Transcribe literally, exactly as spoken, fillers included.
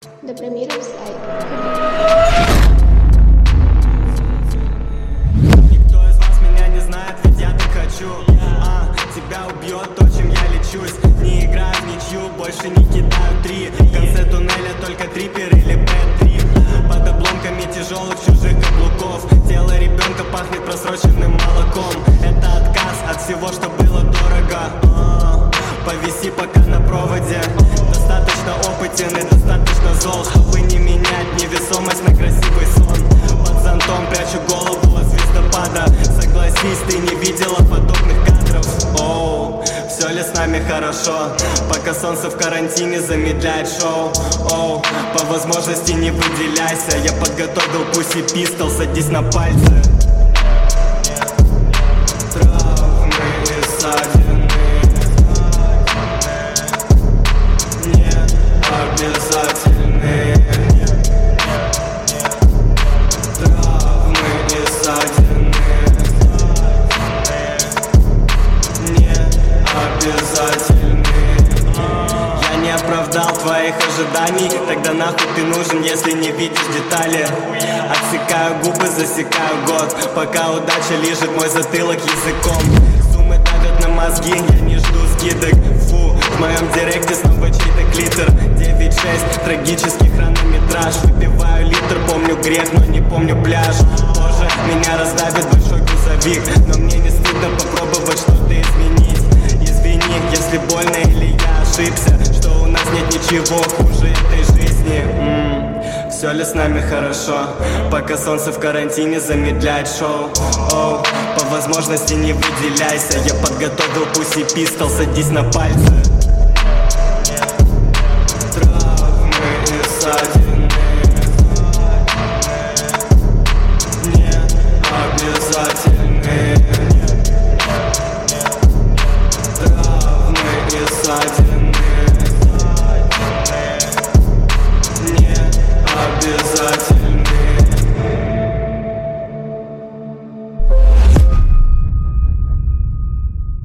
Добромиров сайт. Никто из вас меня не знает, ведь я так хочу. А, тебя убьет то, чем я лечусь. Не играю в ничью, больше не кидаю три. В конце туннеля только трипер или бэ три. Под обломками тяжелых чужих каблуков. Тело ребенка пахнет просроченным молоком. Это отказ от всего, что было дорого. А, повиси пока на проводе. Достаточно опытен и достаточно зол, чтобы не менять невесомость на красивый сон. Под зонтом прячу голову от звездопада. Согласись, ты не видела подобных кадров. Оу, все ли с нами хорошо? Пока солнце в карантине замедляет шоу. Оу, по возможности не выделяйся. Я подготовил пуси пистол, садись на пальцы. Травмы и ссадины не обязательны. Травмы и ссадины не обязательны. Я не оправдал твоих ожиданий. Тогда нахуй ты нужен, если не видишь детали. Отсекаю губы, засекаю год, пока удача лижет мой затылок языком. Суммы давят на мозги, я не жду скидок. Фу, в моем директе снова чей-то клитер. Девять шесть, трагический хронометраж. Выпиваю литр, помню грех, но не помню пляж. Боже, меня раздавит большой грузовик, но мне не стыдно попробовать что-то изменить. Извини, если больно или я ошибся, что у нас нет ничего хуже этой жизни. М-м, все ли с нами хорошо? Пока солнце в карантине замедляет шоу. Оу, по возможности не выделяйся. Я подготовил пуси пистол, садись на пальцы. Травмы и ссадины